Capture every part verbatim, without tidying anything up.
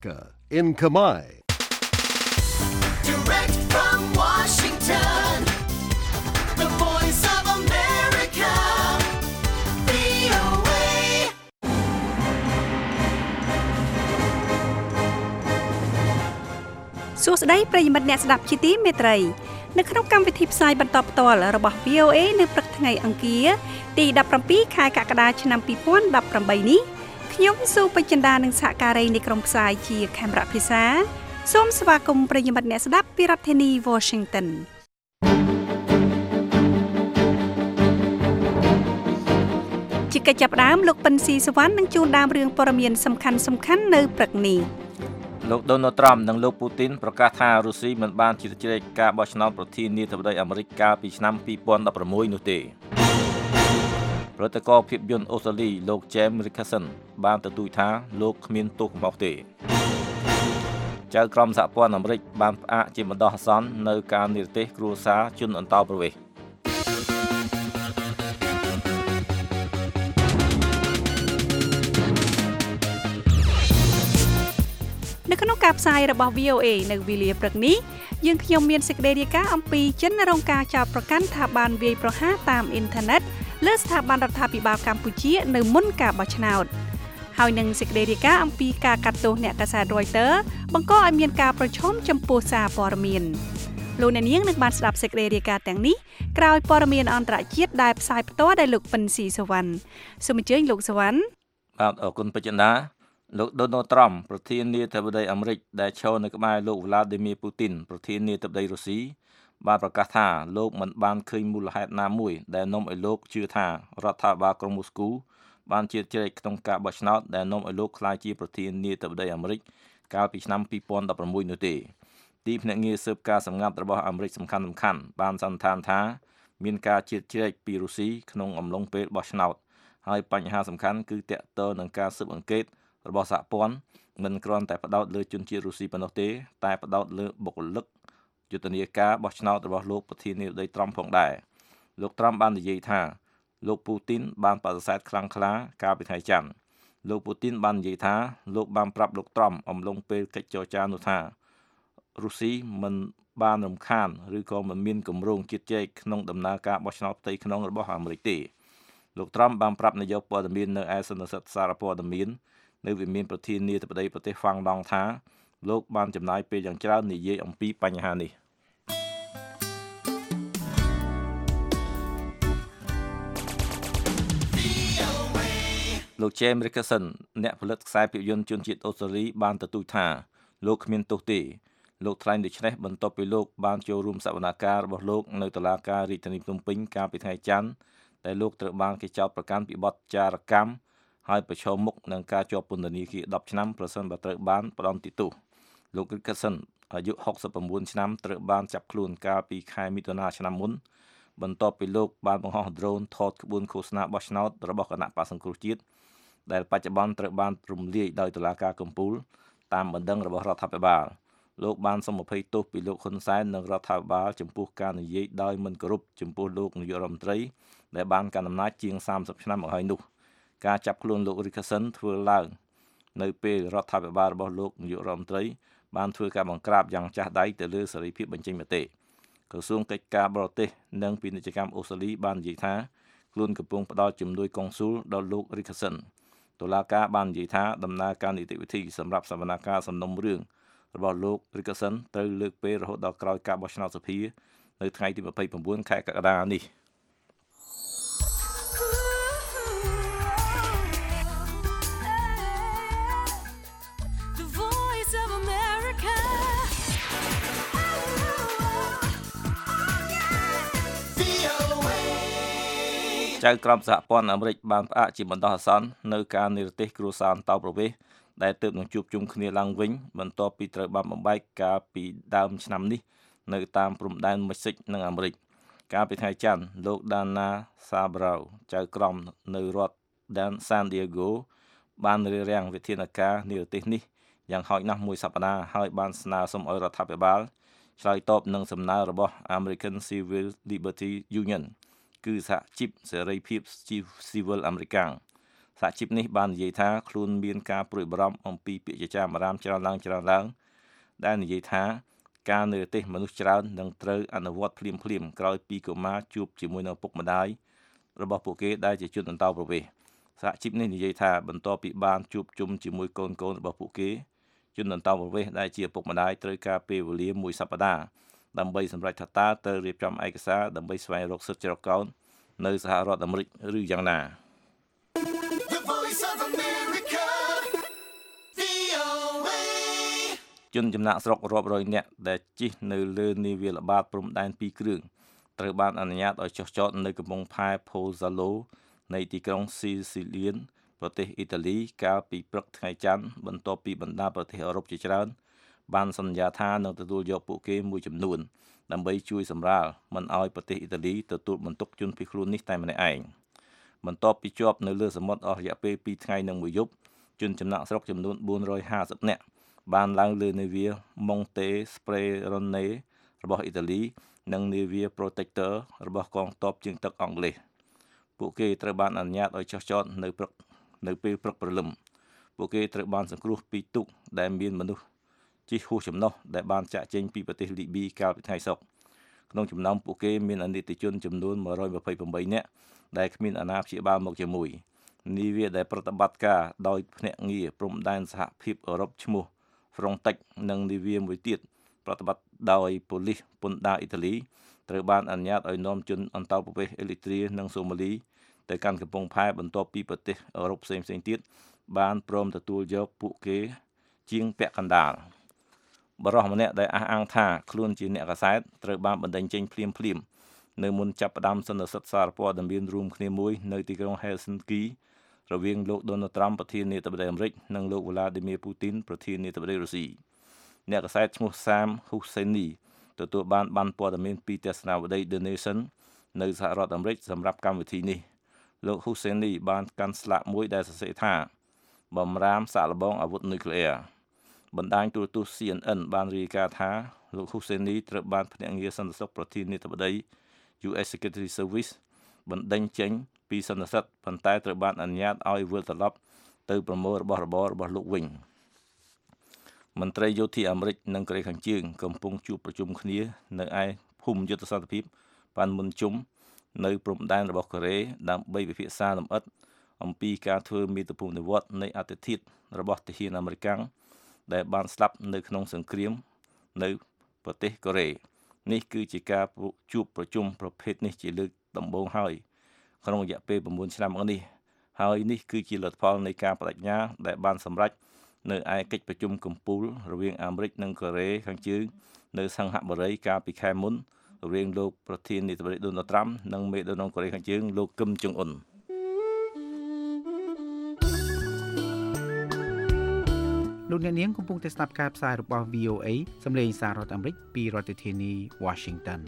in Khmer. Direct from Washington, the voice of America, វី អូ เอសួស្តីប្រិយមិត្តអ្នកស្ដាប់ជាទីមេត្រីនៅក្នុងកម្មវិធីផ្សាយបន្តផ្ទាល់របស់ វី អូ เอ នៅព្រឹកថ្ងៃអង្គារទីដប់ប្រាំពីរខែកក្កដាឆ្នាំពីរពាន់ដប់ប្រាំបីនេះខ្ញុំស៊ូពេជ្រចិន្តានិងសហការីនៃក្រុមផ្សាយជាខេមរៈភាសាសូមស្វាគមន៍ប្រិយមិត្តអ្នកស្ដាប់ពីរដ្ឋធានី Washington ជាកិច្ចចាប់ផ្ដើមលោកពិនស៊ីសវណ្ណនឹងជួនដើមរឿងព័ត៌មានសំខាន់ៗនៅព្រឹកនេះលោក Donald Trump និងលោក Putin ប្រកាសថារុស្ស៊ីមិនបានជ្រៀតជ្រែកការបោះឆ្នោតប្រធានាធិបតីអាមេរិកកាលពីឆ្នាំពីរពាន់ដប់ប្រាំមួយនោះទេប្រតិករភាពយន្តអូស្ត្រាលីលោក James Richardson បានទទូចថាលោកគ្មានទោសកំហុសទេចៅក្រមសហព័ន្ធអាមេរិកបានផ្អាកជាបណ្ដោះអាសន្ននៅការនិរទេសគ្រួសារជនអន្តោប្រវេសន៍នៅក្នុងការផ្សាយរបស់ វី អូ เอ នៅវេលាព្រឹកនេះយើងខ្ញុំមានសេចក្តីរាយការណ៍អំពីចិនរងការចោទប្រកាន់ថាបានវាយប្រហារតាមអ៊ីនធឺណិតលើស្ថាប័នរដ្ឋាភិបាលកម្ពុជានៅមុនការបោះឆ្នោតហើយនឹងសេចក្តីរាយការណ៍អំពីការកាត់ទោសអ្នកកាសែត Reuters បង្កឲ្យមានការប្រឈមចំពោះសារព័ត៌មានលោកអ្នកនាងនឹងបានស្ដាប់សេចក្តីរាយការណ៍ទាំងនេះក្រោយព័ត៌មានអន្តរជាតិដែលផ្សាយផ្ទាល់ដោយលោកពិនស៊ីសវណ្ណសូមអញ្ជើញលោកសវណ្ណបាទអរគុណពេជ្រចិន្តាលោក Donald Trump ប្រធានាធិបតីអាមេរិកដែលឈរនៅក្បែរលោក Vladimir Putin ប្រធានាធិបតីរុស្ស៊ីបានប្រកាសថាលោកមិនបានឃើញមូលហេតុណាមួយដែលនាំឲ្យលោកជឿថារដ្ឋាភិបាលក្រុងមូស្គូបានជ្រៀតជ្រែកក្នុងការបោះឆ្នោតដែលនាំឲ្យលោកក្លាយជាប្រធានាធិបតីអាមេរិកកាលពីឆ្នាំពីរពាន់ដប់ប្រាំមួយនោះទេទីភ្នាក់ងារស៊ើបការសម្ងាត់របស់អាមេរិកសំខាន់ៗបានសន្និដ្ឋានថាមានការជ្រៀតជ្រែកពីរុស្ស៊ីក្នុងអំឡុងពេលបោះឆ្នោតហើយបញ្ហាសំខាន់គឺទាក់ទងនឹងការស៊ើបអង្កេតរបស់សហព័ន្ធមិនគ្រាន់តែផ្ដោតលើជនជាតិរុស្ស៊ីប៉ុណ្ណោះទេតែផ្ដោតលើបុគ្គលិកយុទ្ធនាការបោះឆ្នោតរបស់លោកប្រធានាធិបតីត្រុំផងដែរលោក Trump បាននិយាយថាលោក Putin បានបដិសេធខ្លាំងក្លាកាលពីថ្ងៃច័ន្ទលោក Putin បាននិយាយថាលោកបានប្រាប់លោក Trump អំឡុងពេលកិច្ចចរចានោះថារុស្ស៊ីមិនបានរំខានឬក៏មិនមានគម្រោងជៀតជែកក្នុងដំណើរការបោះឆ្នោតផ្ទៃក្នុងរបស់អាមេរិកទេលោក Trump បានប្រាប់នាយកព័ត៌មាននៅឯសន្និសីទសារព័ត៌មាននៅវិមានប្រធានាធិបតីប្រទេសហ្វាំងឡង់ថាលោកបានចំណាយពេលយ៉ាងច្រើននិយាយអំពីបញ្ហានេះលោក James Richardson អ្នកផលិតខ្សែភាពយន្តជនជាតិអូស្ត្រាលីបានទទូចថាលោកគ្មានទោសទេលោកថ្លែងដូច្នេះបន្ទាប់ពីលោកបានចូលរួមសវនកម្មរបស់លោកនៅតុលាការរាជធានីភ្នំពេញកាលពីថ្ងៃច័ន្ទដែលលោកត្រូវបានគេចោទប្រកាន់ពីបទចារកម្មហើយប្រឈមមុខនឹងការជាប់ពន្ធនាគារដប់ឆ្នាំប្រសិនបើត្រូវបានផ្តន្ទាទោសលោក Richardson អាយុហុកសិប៩ឆ្នាំត្រូវបានចាប់ខ្លួនកាលពីខែមិថុនាឆ្នាំមុនបន្ទាប់ពីលោកបានបង្ហោះ drone ថតក្បួនឃោសនាបោះឆ្នោតរបស់គណៈបក្សសង្គ្រោះជាតិដែលបច្ចុប្បន្នត្រូវបានរំលាយដោយតុលាការកំពូលតាមបណ្ដឹងរបស់រដ្ឋាភិបាលលោកបានសុំអភ័យទោសពីលោកហ៊ុនសែននិងរដ្ឋាភិបាលចំពោះការនិយាយដោយមិនគោរពចំពោះលោកនាយករដ្ឋមន្ត្រីដែលបានកាន់អំណាចជាងសាមសិបឆ្នាំមកហើយនោះការចាប់ខ្លួនលោក Richardson ធ្វើឡើងនៅពេលរដ្ឋាភិបាលរបស់លោកនាយករដ្ឋមន្ត្រីបានធ្វើការបង្ក្រាបយ៉ាងចាស់ដៃទៅលើសេរីភាពបញ្ចេញមតិក្រសួងកិច្ចការបរទេសនិងពាណិជ្ជកម្មអូស្ត្រាលីបាននិយាយថាខ្លួនកំពុងផ្ដល់ជំនួយកុងស៊ុលដល់លោក Richardson តុលាការបាននិយាយថាដំណើរការនីតិវិធីសម្រាប់សវនកម្មសំណុំរឿងរបស់លោក Richardson ត្រូវលើកពេលរហូតដល់ក្រោយការបោះឆ្នោតសភានៅថ្ងៃទីម្ភៃ៩ខែកក្កដានេះចៅក្រមសហព័ន្ធអាមេរិកបានផ្អាកជាបណ្ដោះអាសន្ននៅការនិរទេសគ្រួសារអន្តោប្រវេសន៍ដែលទើបនឹងជួបជុំគ្នាឡើងវិញបន្ទាប់ពីត្រូវបានបំបែកកាលពីដើមឆ្នាំនេះនៅតាមព្រំដែនមិចស៊ិកនិងអាមេរិកកាលពីថ្ងៃច័ន្ទលោក Dana Sabrau ចៅក្រមនៅរដ្ឋ San Diego បានរារាំងវិធានការនិរទេសនេះយ៉ាងហោចណាស់មួយសប្តាហ៍ហើយបានស្នើសុំឲ្យរដ្ឋាភិបាលឆ្លើយតបនឹងសំណើរបស់ American Civil Liberty Union គឺសហជីពសេរីភាពស៊ីវិលអាមេរិកសហជីពនេះបាននិយាយថាខ្លួនមានការព្រួយបារម្ភអំពីពាក្យចចាមអារាមច្រើនឡើងច្រើនឡើងដែលនិយាយថាការនៅប្រទេសមនុស្សច្រើននឹងត្រូវអនុវត្តភ្លាមភ្លាមក្រោយពីកុមារជួបជាមួយនឹងឪពុកម្ដាយរបស់ពួកគេដែលជាជនអន្តោប្រវេសន៍សហជីពនេះនិយាយថាបន្ទាប់ពីបានជួបជុំជាមួយកូនកូនរបស់ពួកគេជនអន្តោប្រវេសន៍ដែលជាឪពុកម្ដាយត្រូវការពេលវេលាមួយសប្តាហ៍ដើម្បីសម្រេចថាតើត្រូវរៀបចំឯកសារដើម្បីស្វែងរកសិទ្ធិច្រកកោននៅសហរដ្ឋអាមេរិកឬយ៉ាងណា The Voice of America, វី អូ เอជនចំណាក់ស្រុករាប់រយនាក់ដែលជិះនៅលើនាវាល្បាតព្រំដែនពីរគ្រឿងត្រូវបានអនុញ្ញាតឲ្យចុះចតនៅកំពង់ផែ Pozzallo នៃទីក្រុង Sicilian ប្រទេសអ៊ីតាលីកាលពីព្រឹកថ្ងៃច័ន្ទបន្ទាប់ពីបណ្ដាប្រទេសអឺរ៉ុបជាច្រើនបានសន្យាថានឹងទទួលយកពួកគេមួយចំនួនដើម្បីជួយសម្រាលមិនឲ្យប្រទេសអ៊ីតាលីទទួលបន្ទុកជនភៀសខ្លួននេះតែម្នាក់ឯងបន្ទាប់ពីជាប់នៅលើសមុទ្រអស់រយៈពេលពីរថ្ងៃនិងមួយយប់ជនចំណាក់ស្រុកចំនួនបួនរយហាសិបនាក់បានឡើងលើនាវា Monte Sperone របស់អ៊ីតាលីនិងនាវា Protector របស់កងទ័ពជើងទឹកអង់គ្លេសពួកគេត្រូវបានអនុញ្ញាតឲ្យចុះចតនៅព្រឹកនៅពេលព្រឹកព្រលឹមពួកគេត្រូវបានសង្គ្រោះពីទូកដែលមានមនុស្សជិះហួសចំណុះដែលបានចាក់ចេញពីប្រទេសលីប៊ីកាលពីថ្ងៃសុក្រក្នុងចំណោមពួកគេមានអនិច្ចជនចំនួនmột trăm hai mươi támនាក់ដែលគ្មានអាណាព្យាបាលមកជាមួយនាវាដែលប្រតិបត្តិការដោយភ្នាក់ងារព្រំដែនសហភាពអឺរ៉ុបឈ្មោះ Frontex និងនាវាមួយទៀតប្រតិបត្តិដោយប៉ូលីសពន្ធដារអ៊ីតាលីត្រូវបានអនុញ្ញាតឲ្យនាំជនអន្តោប្រវេសន៍អេរីត្រានិងសូម៉ាលីទៅកាន់កំពង់ផែបន្ទាប់ពីប្រទេសអឺរ៉ុបផ្សេងៗទៀតបានព្រមទទួលយកពួកគេជាងពាក់កណ្ដាលបរិសម្នាក់ដែលអះអាងថាខ្លួនជាអ្នកកាសែតត្រូវបានបណ្តេញចេញភ្លាមភ្លាមនៅមុនចាប់ផ្ដើមសន្និសីទសារព័ត៌មានរួមគ្នាមួយនៅទីក្រុង Helsinki រវាងលោក Donald Trump ប្រធានាធិបតីអាមេរិកនិងលោក Vladimir Putin ប្រធានាធិបតីរុស្ស៊ីអ្នកកាសែតឈ្មោះ Sam Husseini ទទួលបានប័ណ្ណព័ត៌មានពីទស្សនាវដ្តី The Nation នៅសហរដ្ឋអាមេរិកសម្រាប់កម្មវិធីនេះលោក Husseini បានកាន់ស្លាកមួយដែលសរសេរថាបំរាមសាកល្បងអាវុធនុយក្លេអ៊ែរបណ្ដាញទូរទស្សន៍ C N N បានរាយការណ៍ថាលោក Husseini ត្រូវបានភ្នាក់ងារសន្តិសុខប្រធានាធិបតី U S Secretary Service បណ្ដេញចេញពីសន្និសីទប៉ុន្តែត្រូវបានអនុញ្ញាតឲ្យវិលត្រឡប់ទៅប្រមូលរបស់របររបស់លោកវិញមន្ត្រីយោធាអាមេរិកនិងកូរ៉េខាងជើងកំពុងជួបប្រជុំគ្នានៅឯភូមិយុទ្ធសាស្ត្រភាពបានមុនជុំនៅព្រំដែនរបស់កូរ៉េដើម្បីពិភាក្សាលម្អិតអំពីការធ្វើមាតុភូមិនិវត្តនៃអតិថិធរបស់ទាហានអាមេរិកដែលបានស្លាប់នៅក្នុងសង្គ្រាមនៅប្រទេសកូរ៉េនេះគឺជាការជួបប្រជុំប្រភេទនេះជាលើកដំបូងហើយក្នុងរយៈពេល៩ឆ្នាំមកនេះហើយនេះគឺជាលទ្ធផលនៃការបដិញ្ញាដែលបានសម្រេចនៅឯកិច្ចប្រជុំកំពូលរវាងអាមេរិកនិងកូរ៉េខាងជើងនៅសិង្ហបុរីកាលពីខែមុនរវាងលោកប្រធានាធិបតី Donald Trump និងមេដឹកនាំកូរ៉េខាងជើងលោកគឹមចុងអ៊ុនលោកអ្នកនាងកំពុងតែស្ដាប់ការផ្សាយរបស់ V O A សម្លេងសាររដ្ឋអាមេរិកពីរដ្ឋធានី Washington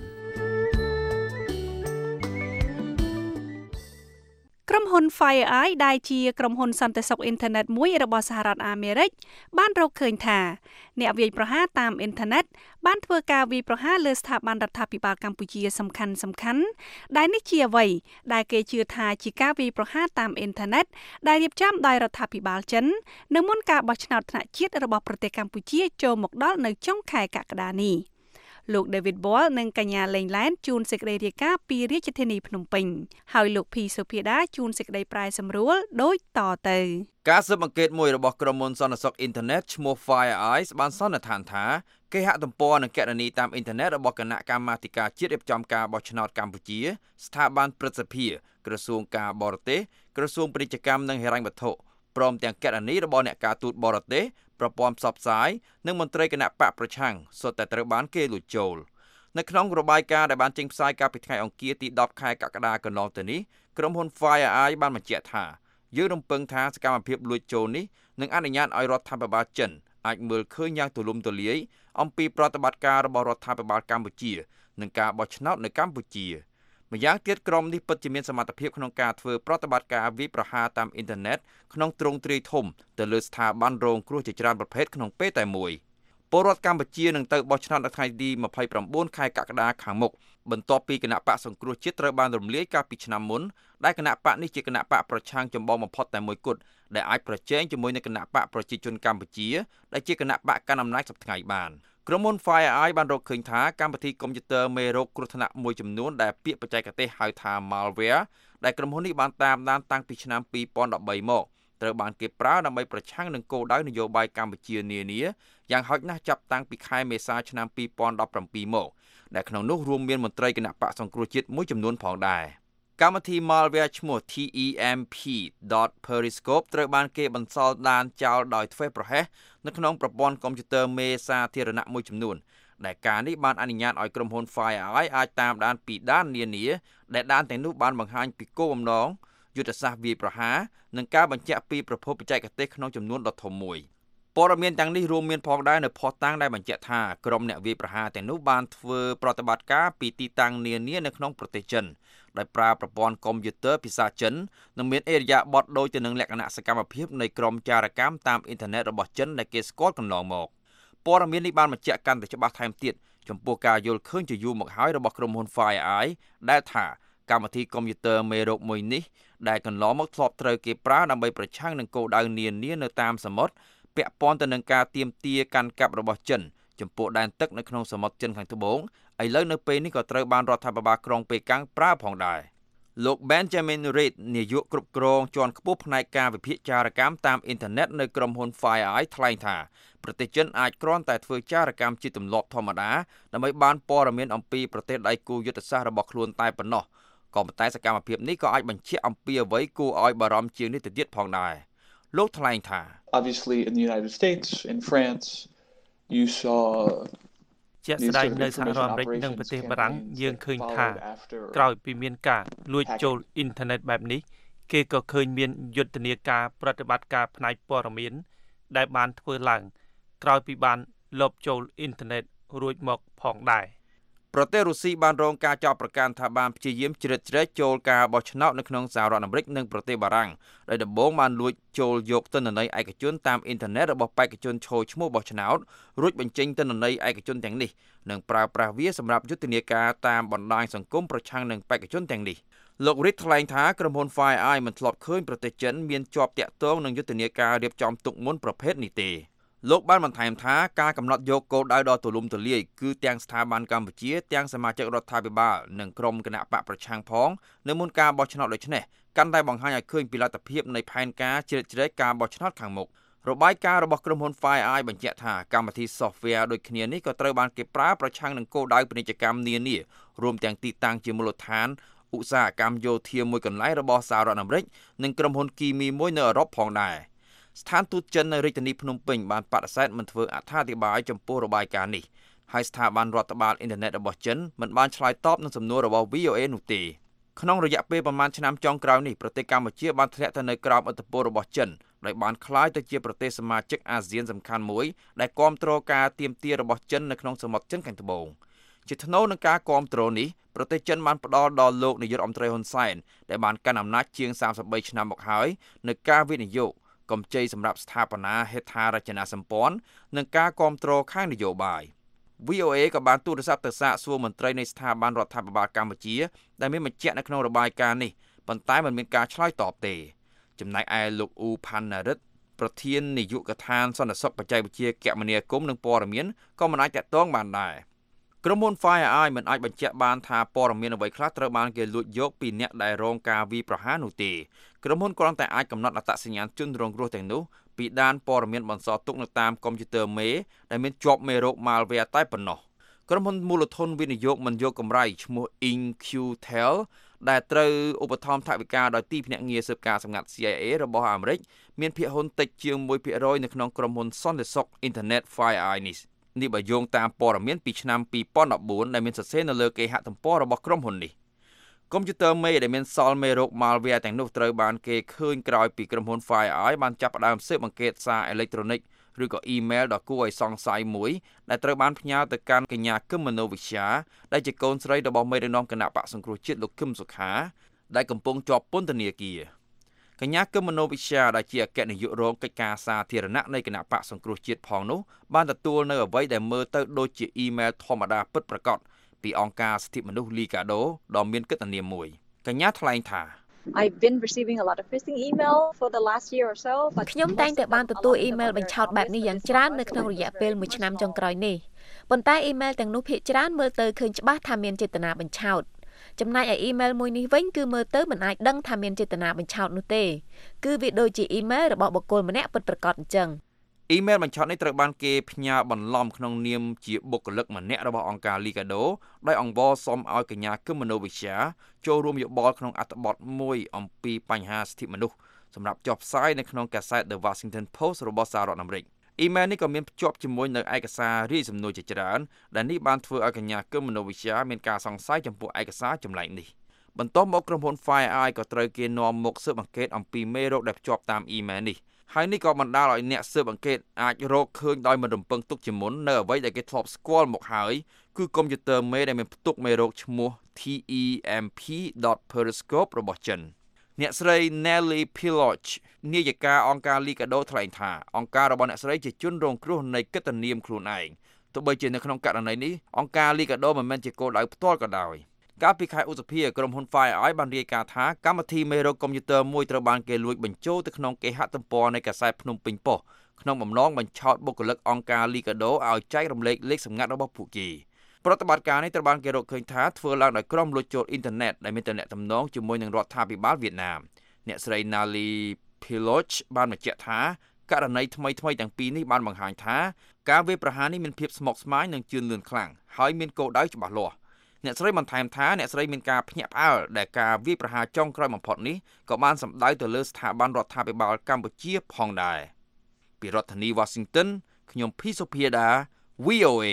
ក្រុមហ៊ុន FireEye ដែលជាក្រុមហ៊ុនសន្តិសុខអ៊ីនធឺណិតមួយរបស់សហរដ្ឋអាមេរិកបានរកឃើញថាអ្នកវាយប្រហារតាមអ៊ីនធឺណិតបានធ្វើការវាយប្រហារលើស្ថាប័នរដ្ឋាភិបាលកម្ពុជាសំខាន់សំខាន់ដែលនេះជាអ្វីដែលគេជឿថាជាការវាយប្រហារតាមអ៊ីនធឺណិតដែលរៀបចំដោយរដ្ឋាភិបាលចិននៅមុនការបោះឆ្នោតថ្នាក់ជាតិរបស់ប្រទេសកម្ពុជាចូលមកដល់នៅចុងខែកក្កដានេះលោក David Ball និងកញ្ញាលេងឡែនជួនសេចក្តីរាយការណ៍ពីរាជធានីភ្នំពេញហើយលោក P សុភាដាជួនសេចក្តីប្រាយសម្រួលដូចតទៅការស៊ើបអង្កេតមួយរបស់ក្រុមហ៊ុនសន្តិសុខអ៊ីនធឺណិតឈ្មោះ FireEye បានសន្និដ្ឋានថាគេហទំព័រនិងគណនីតាមអ៊ីនធឺណិតរបស់គណៈកម្មាធិការជាតិរៀបចំការបោះឆ្នោតកម្ពុជាស្ថាប័នព្រឹទ្ធសភាក្រសួងការបរទេសក្រសួងពាណិជ្ជកម្មនិងហិរញ្ញវត្ថុព្រមទាំងគណនីរបស់អ្នកការទូតបរទេសប្រព័ន្ធផ្សព្វផ្សាយនិងមន្ត្រីគណៈបកប្រឆាំងសុទ្ធតែត្រូវបានគេលួចចូលនៅក្នុងរបាយការណ៍ដែលបានចេញផ្សាយកាលពីថ្ងៃអង្គារទីដប់ខែកក្កដាកន្លងទៅនេះក្រុមហ៊ុន FireEye បានបញ្ជាក់ថាយើងរំពឹងថាសកម្មភាពលួចចូលនេះនឹងអនុញ្ញាតឲ្យរដ្ឋាភិបាលចិនអាចមើលឃើញយ៉ាងទូលំទូលាយអំពីប្រតិបត្តិការរបស់រដ្ឋាភិបាលកម្ពុជានិងការបោះឆ្នោតនៅកម្ពុជាម្យ៉ាងទៀតក្រុមនេះពិតជាមានសមត្ថភាពក្នុងការធ្វើប្រតិបត្តិការវាយប្រហារតាមអ៊ីនធឺណិតក្នុងទ្រង់ទ្រាយធំទៅលើស្ថាប័នរងគ្រោះជាច្រើនប្រភេទក្នុងពេលតែមួយពលរដ្ឋកម្ពុជានឹងទៅបោះឆ្នោតនៅថ្ងៃទីยี่สิบเก้าខែកក្កដាខាងមុខបន្ទាប់ពីគណៈបកសង្គ្រោះជាតិត្រូវបានរំលាយកាលពីឆ្នាំមុនដែលគណៈបកនេះជាគណៈបកប្រឆាំងចម្បងបំផុតតែមួយគត់ដែលអាចប្រជែងជាមួយនឹងគណៈបកប្រជាជនកម្ពុជាដែលជាគណៈបកកាន់អំណាចសប្តាហ៍បានក្រុមហ៊ុន FireEye បានរកឃើញថាកម្មវិធីកុំព្យូទ័រមេរោគគ្រោះថ្នាក់មួយចំនួនដែលពាក្យបច្ចេកទេសហៅថា malware ដែលក្រុមហ៊ុននេះបានតាមដានតាំងពីឆ្នាំពីរពាន់ដប់បីមកត្រូវបានគេប្រើដើម្បីប្រឆាំងនឹងគោលដៅនយោបាយកម្ពុជានានាយ៉ាងហោចណាស់ចាប់តាំងពីខែមេសាឆ្នាំពីរពាន់ដប់ប្រាំពីរមកដែលក្នុងនោះរួមមានមន្ត្រីគណៈបកសង្គ្រោះជាតិមួយចំនួនផងដែរកម្មវិធី malware ឈ្មោះ ที อี เอ็ม พี ดอท periscope ត្រូវបានគេបន្សល់ដានចោលដោយធ្វេសប្រហែសនៅក្នុងប្រព័ន្ធកុំព្យូទ័រមេសាធារណៈមួយចំនួនដែលការនេះបានអនុញ្ញាតឲ្យក្រុមហ៊ុន FireEye អាចតាមដានពីដាននានាដែលដានទាំងនោះបានបង្ហាញពីគោលបំណងយុទ្ធសាស្ត្រវាយប្រហារនិងការបញ្ជាក់ពីប្រភពបច្ចេកទេសក្នុងចំនួនដ៏ធំមួយព័ត៌មានទាំងនេះរួមមានផងដែរនៅភស្តុតាងដែលបញ្ជាក់ថាក្រុមអ្នកវាយប្រហារទាំងនោះបានធ្វើប្រតិបត្តិការពីទីតាំងនានានៅក្នុងប្រទេសចិនដោយប្រើប្រព័ន្ធកុំព្យូទ័រភាសាចិននិងមានអេរយាប័តដូចទៅនឹងលក្ខណៈសកម្មភាពនៃក្រុមចារកម្មតាមអ៊ីនធឺណិតរបស់ចិនដែលគេស្គាល់កន្លងមកព័ត៌មាននេះបានបញ្ជាក់កាន់តែច្បាស់ថែមទៀតចំពោះការយល់ឃើញជាយូរមកហើយរបស់ក្រុមហ៊ុន FireEye ដែលថាកម្មវិធីកុំព្យូទ័រមេរោគមួយនេះដែលកន្លងមកធ្លាប់ត្រូវគេប្រើដើម្បីប្រឆាំងនឹងគោលដៅនានានៅតាមសមុទ្រពាក់ព័ន្ធទៅនឹងការទាមទារកាន់កាប់របស់ចិនចំពោះដែនទឹកនៅក្នុងសមុទ្រចិនខាងត្បូងឥឡូវនៅពេលនេះក៏ត្រូវបានរដ្ឋាភិបាលក្រុងប៉េកាំងប្រើផងដែរលោក Benjamin Reid នាយកគ្រប់គ្រងជាន់ខ្ពស់ផ្នែកការវិភាគចារកម្មតាមអ៊ីនធឺណិតនៅក្រុមហ៊ុន FireEye ថ្លែងថាប្រទេសចិនអាចគ្រាន់តែធ្វើចារកម្មជាទម្លាប់ធម្មតាដើម្បីបានព័ត៌មានអំពីប្រទេសដៃគូយុទ្ធសាស្ត្ររបស់ខ្លួនតែប៉ុណ្ណោះក៏ប៉ុន្តែសកម្មភាពនេះក៏អាចបញ្ជាក់អំពីអ្វីគួរឲ្យបារម្ភជាងនេះទៅទៀតផងដែរលោកថ្លែងថា Obviously in the United States in France you saw ជាក់ស្ដែងនៅសហរដ្ឋអាមេរិកនិងប្រទេសបារាំងយើងឃើញថាក្រោយពីមានការលួចចូលអ៊ីនធឺណិតបែបនេះគេក៏ឃើញមានយុទ្ធនាការប្រតិបត្តិការផ្នែកព័ត៌មានដែលបានធ្វើឡើងក្រោយពីបានលបចូលអ៊ីនធឺណិតរួចមកផងដែរប្រទេសរុស្ស៊ីបានរងការចោទប្រកាន់ថាបានព្យាយាមជ្រៀតជ្រែកចូលការបោះឆ្នោតនៅក្នុងសហរដ្ឋអាមេរិកនិងប្រទេសបារាំងដោយដំបូងបានលួចចូលយកទិន្នន័យឯកជនតាមអ៊ីនធឺណិតរបស់បេក្ខជនឈរឈ្មោះបោះឆ្នោតរួចបញ្ចេញទិន្នន័យឯកជនទាំងនេះនិងប្រើប្រាស់វាសម្រាប់យុទ្ធនាការតាមបណ្ដាញសង្គមប្រឆាំងនឹងបេក្ខជនទាំងនេះលោក Reid ថ្លែងថាក្រុមហ៊ុន FireEye មិនធ្លាប់ឃើញប្រទេសចិនមានជាប់តាក់ទងនឹងយុទ្ធនាការរៀបចំទុកមុនប្រភេទនេះទេលោកបានបន្ថែមថាការកំណត់យកគោលដៅដ៏ទូលំទូលាយគឺទាំងស្ថាប័នកម្ពុជាទាំងសមាជិករដ្ឋាភិបាលនិងក្រុមគណៈបកប្រឆាំងផងនៅមុនការបោះឆ្នោតដូចនេះកាន់តែបង្ហាញឲ្យឃើញពីលទ្ធភាពនៃផែនការជ្រៀតជ្រែកការបោះឆ្នោតខាងមុខរបាយការណ៍របស់ក្រុមហ៊ុន FireEye បញ្ជាក់ថាកម្មវិធី software ដូចគ្នានេះក៏ត្រូវបានគេប្រើប្រឆាំងនឹងគោលដៅពាណិជ្ជកម្មនានារួមទាំងទីតាំងជាមូលដ្ឋានឧស្សាហកម្មយោធាមួយកន្លែងរបស់សហរដ្ឋអាមេរិកនិងក្រុមហ៊ុនគីមីមួយនៅអឺរ៉ុបផងដែរស្ថានទូតចិននៅរាជធានីភ្នំពេញបានបដិសេធមិនធ្វើអត្ថាធិប្បាយចំពោះរបាយការណ៍នេះហើយស្ថាប័នរដ្ឋបាលអ៊ីនធឺណិតរបស់ចិនមិនបានឆ្លើយតបនឹងសំណួររបស់ វី អូ เอ នោះទេក្នុងរយៈពេលប្រមាណឆ្នាំចុងក្រោយនេះប្រទេសកម្ពុជាបានធ្លាក់ទៅនៅក្រោមឥទ្ធិពលរបស់ចិនដោយបានក្លាយទៅជាប្រទេសសមាជិកអាស៊ានសំខាន់មួយដែលគាំទ្រការទាមទាររបស់ចិននៅក្នុងសមុទ្រចិនខាងត្បូងជាថ្នូរនឹងការគាំទ្រនេះប្រទេសចិនបានផ្ដល់ដល់លោកនាយករដ្ឋមន្ត្រីហ៊ុនសែនដែលបានកាន់អំណាចជាងសាមសិបបីឆ្នាំមកហើយនៅការវិនិយោគកម្ចីសម្រាប់ស្ថាបនាហេដ្ឋារចនាសម្ព័ន្ធនិងការគាំទ្រខាងនយោបាយ វី អូ เอ ក៏បានទូរស័ព្ទទៅសាកសួរមន្ត្រីនៃស្ថាប័នរដ្ឋាភិបាលកម្ពុជាដែលមានបញ្ជាក់នៅក្នុងរបាយការណ៍នេះប៉ុន្តែមិនមានការឆ្លើយតបទេចំណែកឯលោកអ៊ូផាន់ណារិតប្រធាននាយកដ្ឋានសន្តិសុខបច្ចេកវិទ្យាគមនាគមន៍និងព័ត៌មានក៏មិនអាចតាក់ទងបានដែរក្រុមហ៊ុន FireEye មិនអាចបញ្ជាក់បានថាព័ត៌មានអ្វីខ្លះត្រូវបានគេលួចយកពីអ្នកដែលរងការវាយប្រហារនោះទេក្រុមហ៊ុនគ្រាន់តែអាចកំណត់អត្តសញ្ញាណជនរងគ្រោះទាំងនោះពីដានព័ត៌មានបន្សល់ទុកនៅតាមកុំព្យូទ័រមេដែលមានជាប់មេរោគ malware តែប៉ុណ្ណោះក្រុមហ៊ុនមូលធនវិនិយោគមិនយកកម្រៃឈ្មោះ InQtel ដែលត្រូវឧបត្ថម្ភថវិកាដោយទីភ្នាក់ងារស៊ើបការសម្ងាត់ ซี ไอ เอ របស់អាមេរិកមានភាគហ៊ុនតិចជាងមួយភាគរយនៅក្នុងក្រុមហ៊ុនសន្តិសុខអ៊ីនធឺណិត FireEye នេះនេះបើយោងតាមព័ត៌មានពីឆ្នាំពីរពាន់ដប់បួនដែលមានសរសេរនៅលើគេហទំព័ររបស់ក្រុមហ៊ុននេះកុំព្យូទ័រមេដែលមានសល់មេរោគ malware ទាំងនោះត្រូវបានគេឃើញក្រោយពីក្រុមហ៊ុន FireEye បានចាប់ផ្ដើមស៊ើបអង្កេតសារអេឡិចត្រូនិកឬក៏ email ដ៏គួរឲ្យសង្ស័យមួយដែលត្រូវបានផ្ញើទៅកាន់កញ្ញាគឹមមនោវិជ្ជាដែលជាកូនស្រីរបស់មេដឹកនាំគណៈបកសង្គ្រោះជាតិលោកគឹមសុខាដែលកំពុងជាប់ពន្ធនាគារគកញ្ញាគឹមមនោវិជ្ជាដែលជាអគ្គនាយករងកិច្ចការសាធារណៈនៃគណៈបកសង្គ្រោះជាតិផងនោះបានទទួលនៅអ្វីដែលមើលទៅដូចជាអ៊ីមែលធម្មតាពិតប្រាកដពីអង្គការសិទ្ធិមនុស្ស Liga do ដ៏មានកិត្តិនាមមួយកញ្ញាថ្លែងថា I've been receiving a lot of phishing email for the last year or so but ខ្ញុំតែងតែបានទទួលអ៊ីមែលបញ្ឆោតបែបនេះយ៉ាងច្រើននៅក្នុងរយៈពេលមួយឆ្នាំចុងក្រោយនេះប៉ុន្តែអ៊ីមែលទាំងនោះភាគច្រើនមើលទៅឃើញច្បាស់ថាមានចេតនាបញ្ឆោតចំណែកឯអ៊ីមែលមួយនេះវិញគឺមើលទៅមិនអាចដឹងថាមានចេតនាបញ្ឆោតនោះទេគឺវាដូចជាអ៊ីមែលរបស់បុគ្គលម្នាក់ពិតប្រាកដអញ្ចឹងអ៊ីមែលបញ្ឆោតនេះត្រូវបានគេផ្ញើបន្លំក្នុងនាមជាបុគ្គលិកម្នាក់របស់អង្គការ Liga do ដោយអង្វរសុំឲ្យកញ្ញាគឹមមនោវិជ្ជាចូលរួមយោបល់ក្នុងអត្ថបទមួយអំពីបញ្ហាសិទ្ធិមនុស្សសម្រាប់ចុះផ្សាយនៅក្នុងកាសែត The Washington Post របស់សហរដ្ឋអាមេរិកអ៊ីមែលនេះក៏មានភ្ជាប់ជាមួយនៅឯកសាររាយសំណួរជាច្រើនដែលនេះបានធ្វើឲ្យកញ្ញាគឹមមនោវិជ្ជាមានការសង្ស័យចំពោះឯកសារចម្លែកនេះបន្ទាប់មកក្រុមហ៊ុន FireEye ក៏ត្រូវគេនាំមកស៊ើបអង្កេតអំពីមេរោគដែលភ្ជាប់តាមអ៊ីមែលនេះហើយនេះក៏បណ្ដាលឲ្យអ្នកស៊ើបអង្កេតអាចរកឃើញដោយមិនរំពឹងទុកជាមុននៅអ្វីដែលគេធ្លាប់ស្គាល់មកហើយគឺកុំព្យូទ័រមេដែលមានផ្ទុកមេរោគឈ្មោះ ที อี เอ็ม พี ดอท periscope របស់ចិនអ្នកស្រី Nelly Piloch នាយិកាអង្គការ Liga do ថ្លែងថាអង្គការរបស់អ្នកស្រីជាជនរងគ្រោះនៃកិត្តិនាមខ្លួនឯងទោះបីជានៅក្នុងករណីនេះអង្គការ Liga do មិនមែនជាគោលដៅផ្ទាល់ក៏ដោយកាលពីខែឧសភាក្រុមហ៊ុន FireEye បានរាយការណ៍ថាកម្មវិធីមេរោគកុំព្យូទ័រមួយត្រូវបានគេលួចបញ្ចូលទៅក្នុងគេហទំព័រនៃកាសែតភ្នំពេញប៉ុស្តិ៍ក្នុងបំណងបញ្ឆោតបុគ្គលិកអង្គការ Liga do ឲ្យចែករំលែកលេខសម្ងាត់របស់ពួកគេប្រតិបត្តិការនេះត្រូវបានគេរកឃើញថាធ្វើឡើងដោយក្រុមលួចចូលអ៊ីនធឺណិតដែលមានទំនាក់ទំនងជាមួយនឹងរដ្ឋាភិបាលវៀតណាមអ្នកស្រី Nelly Piloch បានបញ្ជាក់ថាករណីថ្មីៗទាំងពីរនេះបានបង្ហាញថាការវាយប្រហារនេះមានភាពស្មុគស្មាញនិងជឿនលឿនខ្លាំងហើយមានគោលដៅច្បាស់លាស់អ្នកស្រីបន្ថែមថាអ្នកស្រីមានការភ្ញាក់ផ្អើលដែលការវាយប្រហារចុងក្រោយបំផុតនេះក៏បានសម្ដៅទៅលើស្ថាប័នរដ្ឋាភិបាលកម្ពុជាផងដែរពីរដ្ឋធានី Washington ខ្ញុំភីសុភាដា វី អូ เอ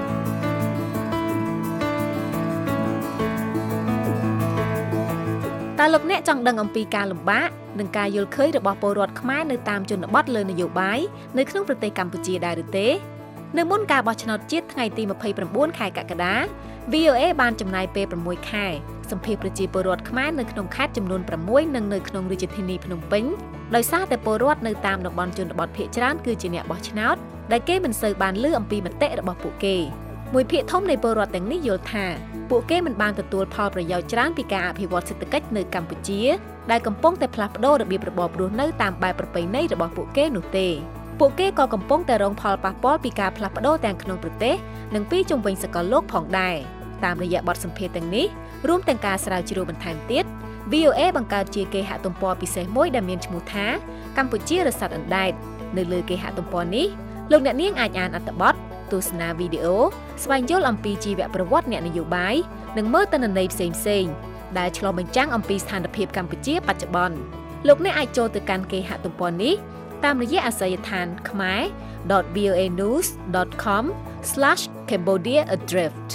តើលោកអ្នកចង់ដឹងអំពីការលំបាកនិងការយល់ឃើញរបស់ពលរដ្ឋខ្មែរនៅតាមជនបទលើនយោបាយនៅក្នុងប្រទេសកម្ពុជាដែរឬទេនៅមុនការបោះឆ្នោតជាតិថ្ងៃទីម្ភៃប្រាំបួនខែកក្កដា វី អូ เอ បានចំណាយពេលប្រាំមួយខែសម្ភាសប្រជាពលរដ្ឋខ្មែរនៅក្នុងខេត្តចំនួនប្រាំមួយនិងនៅក្នុងរាជធានីភ្នំពេញដោយសារតែពលរដ្ឋនៅតាមតំបន់ជនបទភាគច្រើនគឺជាអ្នកបោះឆ្នោតដែលគេមិនសូវបានឮអំពីមតិរបស់ពួកគេមួយភាគធំនៃពលរដ្ឋទាំងនេះយល់ថាពួកគេមិនបានទទួលផលប្រយោជន៍ច្រើនពីការអភិវឌ្ឍសេដ្ឋកិច្ចនៅកម្ពុជាដែលកំពុងតែផ្លាស់ប្ដូររបៀបរបបរស់នៅតាមបែបប្រពៃណីរបស់ពួកគេនោះទេពួកគេក៏កំពុងតែរងផលប៉ះពាល់ពីការផ្លាស់ប្ដូរទាំងក្នុងប្រទេសនិងពីជុំវិញសកលលោកផងដែរតាមរយៈបទសម្ភាសន៍ទាំងនេះរួមទាំងការស្រាវជ្រាវបន្ថែមទៀត វី អូ เอ បង្កើតជាគេហទំព័រពិសេសមួយដែលមានឈ្មោះថាកម្ពុជារស័តអណ្ដែតនៅលើគេហទំព័រនេះលោកអ្នកនាងអាចអានអត្ថបទទស្សនាវីដេអូស្វែងយល់អំពីជីវប្រវត្តិអ្នកនយោបាយនិងមើលទិន្នន័យផ្សេងៗដែលឆ្លុះបញ្ចាំងអំពីស្ថានភាពកម្ពុជាបច្ចុប្បន្នលោកអ្នកអាចចូលទៅកាន់គេហទំព័រនេះតាមរយៈអាសយដ្ឋាន khmer dot v o a news dot com slash cambodia adrift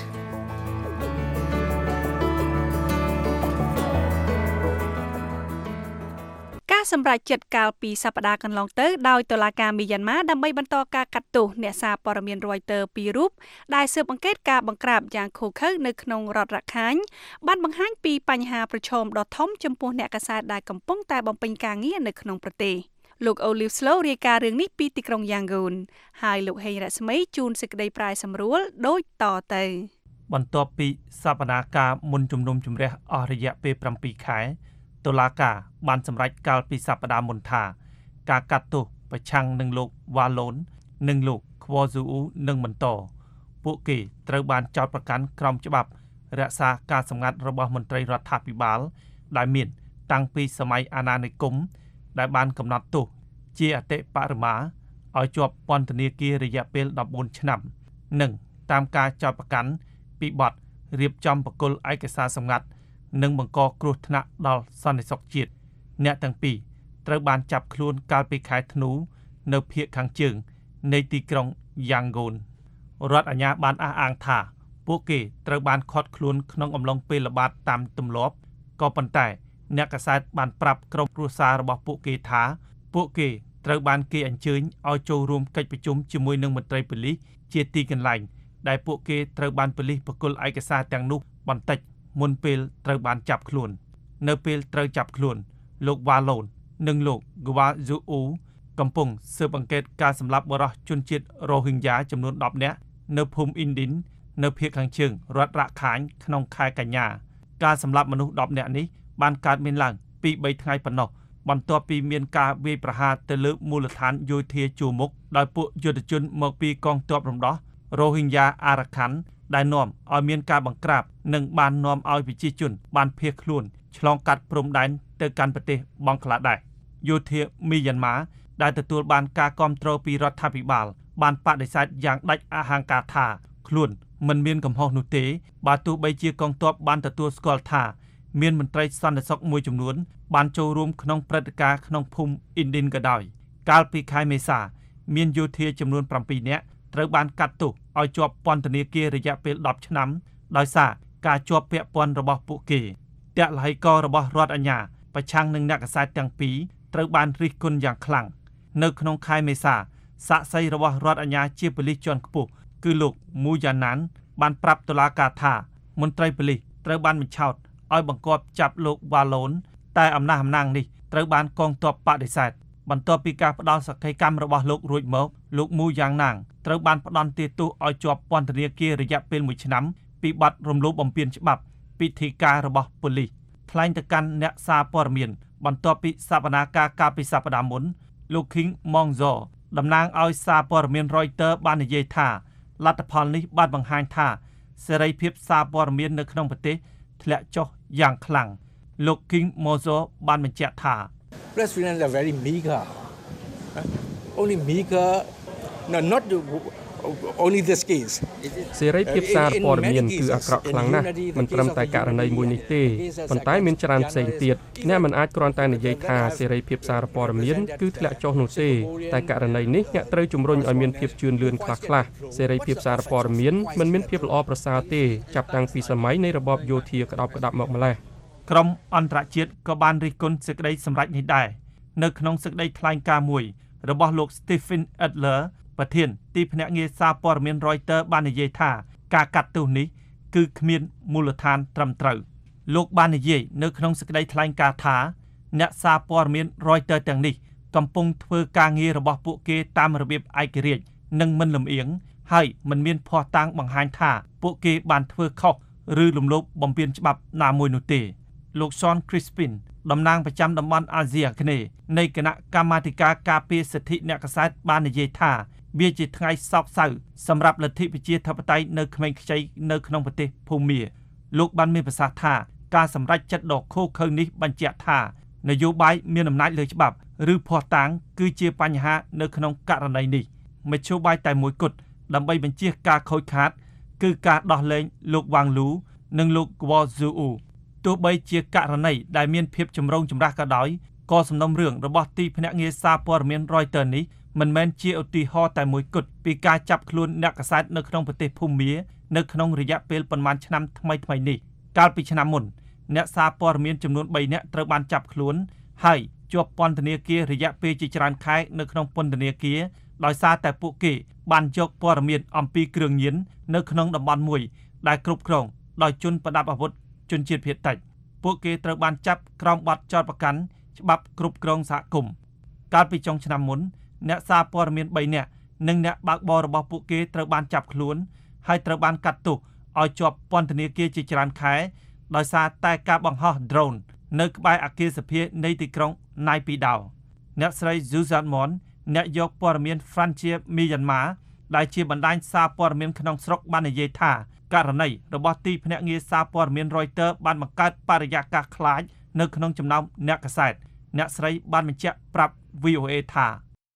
សម្រាប់ចិត្តកាលពីសប្តាហ៍កន្លងទៅដោយតុលាការមីយ៉ាន់ម៉ាដើម្បីបន្តការកាត់ទោសអ្នកសារព័ត៌មាន Reuters ពីររូបដែលស៊ើបអង្កេតការបង្ក្រាបយ៉ាងឃោរឃៅនៅក្នុងរដ្ឋរខាញ់បានបង្ហាញពីបញ្ហាប្រឈមដ៏ធំចំពោះអ្នកកាសែតដែលកំពុងតែបំពេញការងារនៅក្នុងប្រទេសលោក Olive Slow រាយការណ៍រឿងនេះពីទីក្រុង Yangon ហើយលោកហេងរស្មីជូនសេចក្តីប្រាយសម្រួលដូចតទៅបន្ទាប់ពីសវនាការមុនជំនុំជម្រះអស់រយៈពេលប្រាំពីរខែតុលាការបានសម្រេចកាលពីសប្តាហ៍មុនថាការកាត់ទោសប្រឆាំងនឹងលោកវ៉ាឡូននិងលោកខ្វស៊ូអ៊ូនឹងបន្តពួកគេត្រូវបានចោទប្រកាន់ក្រោមច្បាប់រក្សាការសម្ងាត់របស់មន្ត្រីរដ្ឋាភិបាលដែលមានតាំងពីសម័យអាណានិគមដែលបានកំណត់ទោសជាអតិបរមាឲ្យជាប់ពន្ធនាគាររយៈពេលដប់បួនឆ្នាំនិងតាមការចោទប្រកាន់ពីបទរៀបចំបកគលឯកសារសម្ងាត់និងបង្កគ្រោះថ្នាក់ដល់សន្តិសុខជាតិអ្នកទាំងពីរត្រូវបានចាប់ខ្លួនកាលពីខែធ្នូនៅភាគខាងជើងនៃទីក្រុង Yangon រដ្ឋអាជ្ញាបានអះអាងថាពួកគេត្រូវបានឃាត់ខ្លួនក្នុងអំឡុងពេលល្បាតតាមទម្លាប់ក៏ប៉ុន្តែអ្នកកាសែតបានប្រាប់ក្រុមគ្រួសាររបស់ពួកគេថាពួកគេត្រូវបានគេអញ្ជើញឲ្យចូលរួមកិច្ចប្រជុំជាមួយនឹងមន្ត្រីប៉ូលីសជាទីកន្លែងដែលពួកគេត្រូវបានប៉ូលីសបកគលឯកសារទាំងនោះបន្តិចមុនពេលត្រូវបានចាប់ខ្លួននៅពេលត្រូវចាប់ខ្លួនលោកវ៉ាឡូននិងលោក Gwa Zuu កំពុងស៊ើបអង្កេតការសម្លាប់បរិសុទ្ធជនជាតិរ៉ូហីញ៉ាចំនួនដប់នាក់នៅភូមិអ៊ីនឌីននៅភាគខាងជើងរដ្ឋរ៉ាខាញក្នុងខែកញ្ញាការសម្លាប់មនុស្សដប់នាក់នេះបានកើតមានឡើងពីរបីថ្ងៃប៉ុណ្ណោះបន្ទាប់ពីមានការវាយប្រហារទៅលើមូលដ្ឋានយោធាជួរមុខដោយពួកយុទ្ធជនមកពីកងទ័ពរំដោះរ៉ូហីញ៉ាអារ៉ាខាន់ដែលនាំឲ្យមានការបង្ក្រាបនិងបាននាំឲ្យប្រជាជនបានភៀសខ្លួនឆ្លងកាត់ព្រំដែនទៅកាន់ប្រទេសបង់ក្លាដែសយោធាមីយ៉ាន់ម៉ាដែលទទួលបានការគាំទ្រពីរដ្ឋាភិបាលបានបដិសេធយ៉ាងដាច់អហង្ការថាខ្លួនមិនមានកំហុសនោះទេបើទោះបីជាកងទ័ពបានទទួលស្គាល់ថាមានមន្ត្រីសន្តិសុខមួយចំនួនបានចូលរួមក្នុងព្រឹត្តិការណ៍ក្នុងភូមិអ៊ីនឌីនក៏ដោយកាលពីខែមេសាមានយោធាចំនួនប្រាំពីរនាក់ត្រូវបានកាត់ទោសឲ្យជាប់ពន្ធនាគាររយៈពេលដប់ឆ្នាំដោយសារការជាប់ពាក់ព័ន្ធរបស់ពួកគេតេឡហីករបស់រដ្ឋអាជ្ញាប្រឆាំងនឹងអ្នកកាសែតទាំងពីរត្រូវបានរិះគន់យ៉ាងខ្លាំងនៅក្នុងខែមេសាសាក្សីរបស់រដ្ឋអាជ្ញាជាប៉ូលីសជាន់ខ្ពស់គឺលោកមូយ៉ាណានបានប្រាប់តុលាការថាមន្ត្រីប៉ូលីសត្រូវបានបញ្ឆោតឲ្យបង្គាប់ចាប់លោកវ៉ាឡូនតែអំណះអំណាងនេះត្រូវបានកងទ័ពបដិសេធបន្ទាប់ពីការផ្ដាល់សក្ខីកម្មរបស់លោករួចមកលោកមូយ៉ាងណាងត្រូវបានផ្ដន្ទាទោសឲ្យជាប់ពន្ធនាគាររយៈពេលមួយឆ្នាំពីបទរំលោភបំពានច្បាប់ពិធីការរបស់ប៉ូលីសថ្លែងទៅកាន់អ្នកសារព័ត៌មានបន្ទាប់ពីសវនាការកាលពីសប្តាហ៍មុនលោក King Mongzo តំណាងឲ្យសារព័ត៌មាន Reuters បាននិយាយថាលទ្ធផលនេះបានបង្ហាញថាសេរីភាពសារព័ត៌មាននៅក្នុងប្រទេសធ្លាក់ចុះយ៉ាងខ្លាំងលោក King Mongzo បានបញ្ជាក់ថា Press freedom is very meager only meager no not only this case សេរីភាពសារព័ត៌មានគឺអាក្រក់ខ្លាំងណាស់មិនត្រឹមតែករណីមួយនេះទេប៉ុន្តែមានច្រើនផ្សេងទៀតអ្នកមិនអាចគ្រាន់តែនិយាយថាសេរីភាពសារព័ត៌មានគឺធ្លាក់ចុះនោះទេតែករណីនេះអ្នកត្រូវជំរុញឲ្យមានភាពជឿនលឿនខ្លះៗសេរីភាពសារព័ត៌មានមិនមានភាពល្អប្រសើរទេចាប់តាំងពីសម័យនៃរបបយោធាក្តោបក្តាប់មកម្ល៉េះក្រុមអន្តរជាតិក៏បានរិះគន់សេចក្តីសម្រេចនេះដែរនៅក្នុងសេចក្តីថ្លែងការណ៍មួយរបស់លោក Stephen Adlerប្រធានទីភ្នាក់ងារសារព័ត៌មាន Reuters បាននិយាយថាការកាត់ទោសនេះគឺគ្មានមូលដ្ឋានត្រឹមត្រូវលោកបាននិយាយនៅក្នុងសេចក្តីថ្លែងការណ៍ថាអ្នកសារព័ត៌មាន Reuters ទាំងនេះកំពុងធ្វើការងាររបស់ពួកគេតាមរបៀបឯករាជ្យនិងមិនលំអៀងហើយមិនមានភស្តុតាងបង្ហាញថាពួកគេបានធ្វើខុសឬរំលោភបំពានច្បាប់ណាមួយនោះទេលោក Sean Crispin តំណាងប្រចាំតំបន់អាស៊ីអាគ្នេយ៍នៃគណៈកម្មាធិការការពារសិទ្ធិអ្នកកាសែតបាននិយាយថាវាជាថ្ងៃសោកសៅសម្រាប់លទ្ធិប្រជាធិបតេយ្យនៅក្មេងខ្ចីនៅក្នុងប្រទេសភូមាលោកបានមានប្រសាសន៍ថាការសម្រេចចិត្តដ៏ឃោរឃៅនេះបញ្ជាក់ថានយោបាយមានអំណាចលើច្បាប់ឬភស្តុតាងគឺជាបញ្ហានៅក្នុងករណីនេះមធ្យោបាយតែមួយគត់ដើម្បីបញ្ជាការខូចខាតគឺការដោះលែងលោកវ៉ាងលូនិងលោក Gwa Zuu ទោះបីជាករណីដែលមានភាពចម្រូងចម្រាសក៏ដោយក៏សំណុំរឿងរបស់ទីភ្នាក់ងារសារព័ត៌មាន Reuters នេះមិនមែនជាឧទាហរណ៍តែមួយគត់ពីការចាប់ខ្លួនអ្នកកាសែតនៅក្នុងប្រទេសភូមានៅក្នុងរយៈពេលប៉ុន្មានឆ្នាំថ្មីៗនេះកាលពីឆ្នាំមុនអ្នកសារព័ត៌មានចំនួនបីនាក់ត្រូវបានចាប់ខ្លួនហើយជាប់ពន្ធនាគាររយៈពេលជាច្រើនខែនៅក្នុងពន្ធនាគារដោយសារតែពួកគេបានយកព័ត៌មានអំពីគ្រឿងញៀននៅក្នុងតំបន់មួយដែលគ្រប់គ្រងដោយជនប្រដាប់អាវុធជនជាតិភាគតិចពួកគេត្រូវបានចាប់ក្រោមបទចោទប្រកាន់ច្បាប់គ្រប់គ្រងសហគមន៍កាលពីចុងឆ្នាំមុនអ្នកសារព័ត៌មានបីនាក់និងអ្នកបើកបររបស់ពួកគេត្រូវបានចាប់ខ្លួនហើយត្រូវបានកាត់ទោសឲ្យជាប់ពន្ធនាគារជាច្រើនខែដោយសារតែការបង្ហោះ drone នៅក្បែរអគារសភានៃទីក្រុង Naypyidaw អ្នកស្រី Zuzan Mon អ្នកយកព័ត៌មាន Frontier Myanmar ដែលជាបណ្ដាញសារព័ត៌មានក្នុងស្រុកបាននិយាយថាករណីរបស់ទីភ្នាក់ងារសារព័ត៌មាន Reuters បានបង្កើតបរិយាកាសខ្លាចនៅក្នុងចំណោមអ្នកកាសែតអ្នកស្រីបានបញ្ជាក់ប្រាប់ វី អូ អេ ថា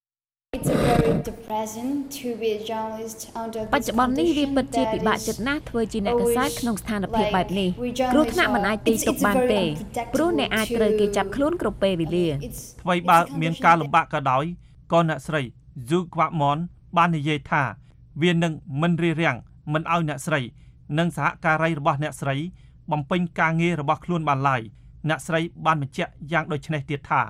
បច្ចុប្បន្ននេះវាពិតជាពិបាកចិត្តណាស់ធ្វើជាអ្នកកាសែតក្នុងស្ថានភាពបែបនេះគ្រោះថ្នាក់មិនអាចទីទុកបានទេព្រោះអ្នកអាចត្រូវគេចាប់ខ្លួនគ្រប់ពេលវេលាថ្មីបើមានការលំបាកក៏ដោយក៏អ្នកស្រី Zugwamon បាននិយាយថាវានឹងមិនរារាំងមិនឲ្យអ្នកស្រីនិងសហការីរបស់អ្នកស្រីបំពេញការងាររបស់ខ្លួនបានឡើយអ្នកស្រីបានបញ្ជាក់យ៉ាងដូចនេះទៀតថា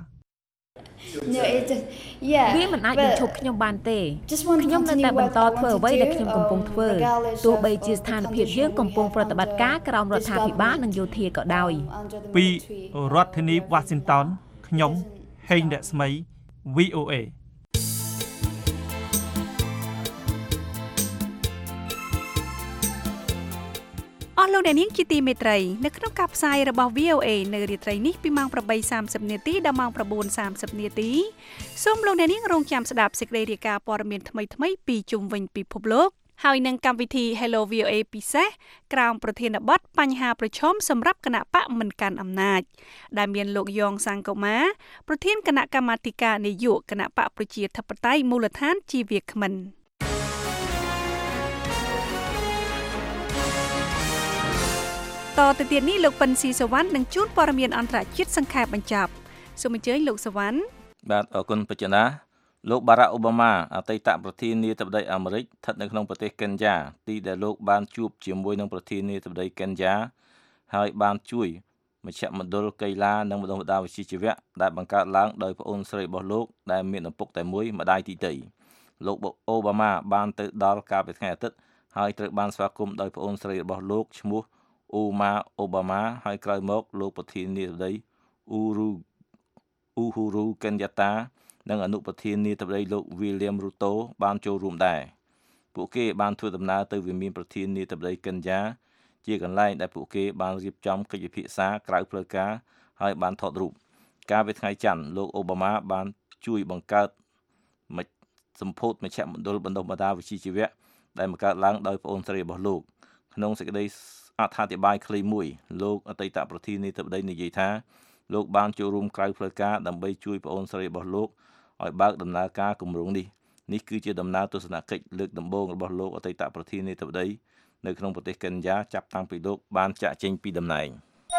វាមិនអាចបញ្ឈប់ខ្ញុំបានទេខ្ញុំនៅតែបន្តធ្វើអ្វីដែលខ្ញុំកំពុងធ្វើទោះបីជាស្ថានភាពយើងកំពុងប្រតិបត្តិការក្រោមរដ្ឋាភិបាលនិងយោធាក៏ដោយពីរដ្ឋធានី Washington ខ្ញុំហេងរស្មី វី អូ เอអស់លោកអ្នកនាងជាទីមេត្រីនៅក្នុងការផ្សាយរបស់ វី អូ เอ នៅរាត្រីនេះពីម៉ោង ប្រាំបីសាមសិប នាទីដល់ម៉ោង ៩សាមសិប នាទីសូមលោកអ្នកនាងរងចាំស្ដាប់សេចក្តីរាយការណ៍ព័ត៌មានថ្មីៗពីជុំវិញពិភពលោកហើយនឹងកម្មវិធី Hello វី អូ เอ ពិសេសក្រោមប្រធានបទបញ្ហាប្រឈមសម្រាប់គណៈបកមិនកាន់អំណាចដែលមានលោកយ៉ងសាំងកូម៉ាប្រធានគណៈកម្មាធិការនយោបាយគណៈបកប្រជាធិបតេយ្យមូលដ្ឋានជាវាគ្មិនតទៅទៀតនេះលោកប៉ិនស៊ីសវណ្ណនឹងជួនព័ត៌មានអន្តរជាតិសង្ខេបបញ្ចប់សូមអញ្ជើញលោកសវណ្ណបាទអរគុណបច្ចនាលោកបារ៉ាក់អូបាម៉ាអតីតប្រធានាធិបតីអាមេរិកស្ថិតនៅក្នុងប្រទេសកេនយ៉ាទីដែលលោកបានជួបជាមួយនឹងប្រធានាធិបតីកេនយ៉ាហើយបានជួយមជ្ឈមណ្ឌលកីឡានិងបណ្ដុះបណ្ដាលវិជ្ជាជីវៈដែលបង្កើតឡើងដោយប្អូនស្រីរបស់លោកដែលមានឪពុកតែមួយម្ដាយទីតីលោកអូបាម៉ាបានទៅដល់កាលពីថ្ងៃអាទិត្យហើយត្រូវបានស្វាគមន៍ដោយប្អូនស្រីរបស់លោកឈ្មោះអូម៉ាអូបាម៉ាហើយក្រោយមកលោកប្រធានាធិបតីអ៊ូរូអ៊ូហ៊ូរូកេនយ៉ាតានិងអនុប្រធានាធិបតីលោក William Ruto បានចូលរួមដែរពួកគេបានធ្វើដំណើរទៅវិមានប្រធានាធិបតីកេនយ៉ាជាកន្លែងដែលពួកគេបានរៀបចំកិច្ចពិភាក្សាក្រៅផ្លូវការហើយបានថតរូបកាលពីថ្ងៃច័ន្ទលោកអូបាម៉ាបានជួយបង្កើតសម្ពោធមជ្ឈមណ្ឌលបណ្ដុះបណ្ដាលវិជ្ជាជីវៈដែលបង្កើតឡើងដោយប្អូនស្រីរបស់លោកក្នុងសេចក្តីអត្ថាធិប្បាយខ្លីមួយលោកអតីតប្រធានាធិបតីនិយាយថាលោកបានចូលរួមក្រៅផ្លូវការដើម្បីជួយប្អូនស្រីរបស់លោកឲ្យបើកដំណើរការគម្រោងនេះនេះគឺជាដំណើរទស្សនកិច្ចលើកដំបូងរបស់លោកអតីតប្រធានាធិបតីនៅក្នុងប្រទេសកេនយ៉ាចាប់តាំងពីលោកបានចាកចេញពីតំណែង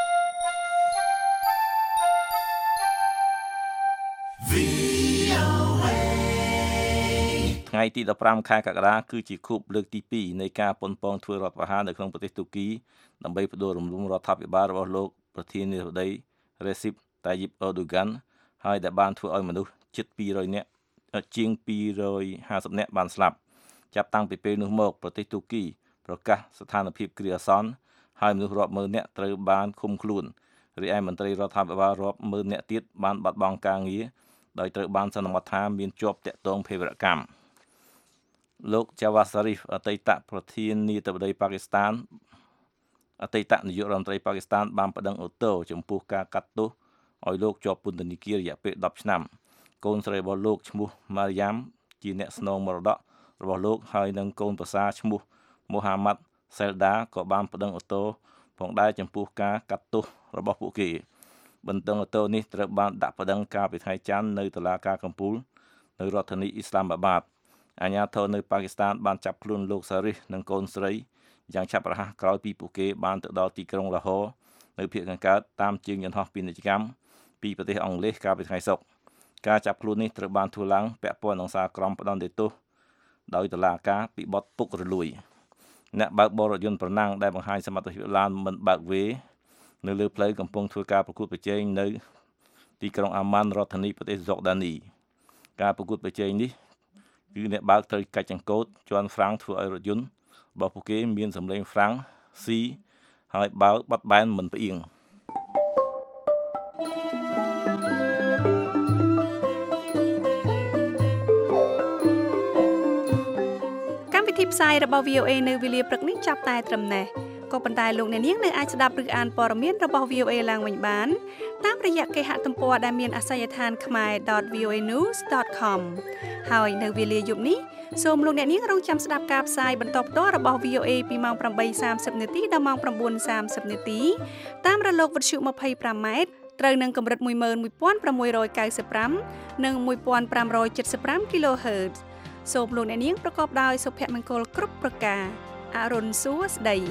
ថ្ងៃទីដប់ប្រាំខែកក្កដាគឺជាខួបលើកទីពីរនៃការប៉ុនប៉ងធ្វើរដ្ឋប្រហារនៅក្នុងប្រទេសទូគីដើម្បីផ្ដួលរំលំរដ្ឋាភិបាលរបស់លោកប្រធានាធិបតីរ៉េស៊ីបតាយីបអឺដូហ្គាន់ហើយដែលបានធ្វើឲ្យមនុស្សជិតពីររយនាក់ជាងពីររយហាសិបនាក់បានស្លាប់ចាប់តាំងពីពេលនោះមកប្រទេសទូគីប្រកាសស្ថានភាពគ្រាអាសន្នហើយមនុស្សរាប់ម៉ឺននាក់ត្រូវបានឃុំខ្លួនរីឯមន្ត្រីរដ្ឋាភិបាលរាប់ម៉ឺននាក់ទៀតបានបាត់បង់ការងារដោយត្រូវបានសន្មតថាមានជាប់តាក់ទងភេរវកម្មលោកជាវ៉ាសារីហ្វអតីតប្រធានាធិបតីប៉ាគីស្ថានអតីតនាយករដ្ឋមន្ត្រីប៉ាគីស្ថានបានប្តឹងអូតូចំពោះការកាត់ទោសឲ្យលោកជាប់ពន្ធនាគាររយៈពេលដប់ឆ្នាំកូនស្រីរបស់លោកឈ្មោះម៉ារីយ៉ាំជាអ្នកស្នងមរតករបស់លោកហើយនិងកូនប្រសារឈ្មោះមូហាម៉ាត់សេលដាក៏បានប្តឹងអូតូផងដែរចំពោះការកាត់ទោសរបស់ពួកគេបន្ទឹងអូតូនេះត្រូវបានដាក់ប្តឹងកាលពីថ្ងៃច័ន្ទនៅតុលាការកំពូលនៅរដ្ឋធានីអ៊ីស្លាមាបាតអាជ្ញាធរនៅប៉ាគីស្ថានបានចាប់ខ្លួនលោកសារីសនិងកូនស្រីយ៉ាងឆាប់រហ័សក្រោយពីពួកគេបានទៅដល់ទីក្រុងឡាហូរនៅភាគខាងកើតតាមជើងយន្តហោះពាណិជ្ជកម្មពីប្រទេសអង់គ្លេសកាលពីថ្ងៃសុក្រការចាប់ខ្លួននេះត្រូវបានធ្វើឡើងពាក់ព័ន្ធនឹងសារក្រមផ្ដន្ទាទោសដោយតុលាការពីបទពុករលួយអ្នកបើកបររថយន្តប្រណាំងដែលបង្ហាញសមត្ថភាពឡានមិនបើកវេនៅលើផ្លូវកំពុងធ្វើការប្រកួតប្រជែងនៅទីក្រុងអាម៉ាន់រដ្ឋធានីប្រទេសហ្សូដានីការប្រកួតប្រជែងនេះគឺអ្នកបើកត្រូវកាច់ចង្កូតជន់ហ្វ្រាំងធ្វើឲ្យរថយន្តរបស់ពួកគេមានសម្លេងហ្វ្រាំងស៊ីហើយបើកបត់បែនមិនផ្អៀងកម្មវិធីផ្សាយរបស់ វី អូ เอ នៅវេលាព្រឹកនេះចាប់តែត្រឹមនេះក៏ប៉ុន្តែលោកអ្នកនាងនៅអាចស្ដាប់ឬអានព័ត៌មានរបស់ វី អូ เอ ឡើងវិញបានតាមរយៈគេហទំព័រដែលមានអាសយដ្ឋាន ខមែរ ដត វី អូ เอ ញូស ដត ខម ហើយនៅវេលាយប់នេះសូមលោកអ្នកនាងរងចាំស្ដាប់ការផ្សាយបន្តផ្ទាល់របស់ វី អូ เอ ពីម៉ោង ប្រាំបីសាមសិប នាទីដល់ម៉ោង ៩សាមសិប នាទីតាមរលកវិទ្យុ ម្ភៃប្រាំម៉ែត្រត្រូវនឹងកម្រិត មួយម៉ឺនមួយពាន់ប្រាំមួយរយកៅសិបប្រាំ និង មួយពាន់ប្រាំរយចិតសិបប្រាំ គីឡូហឺត សូមលោកអ្នកនាងប្រកបដោយសុភមង្គលគ្រប់ប្រការអរុនសួស្ដី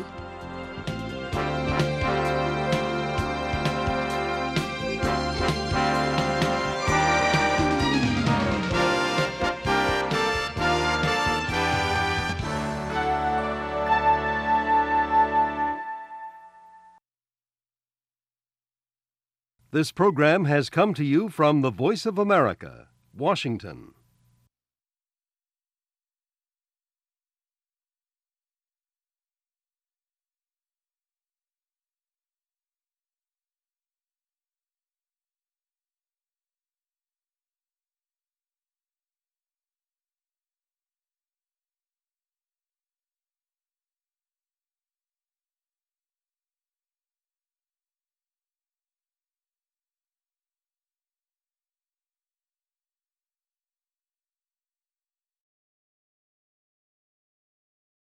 This program has come to you from the Voice of America, Washington.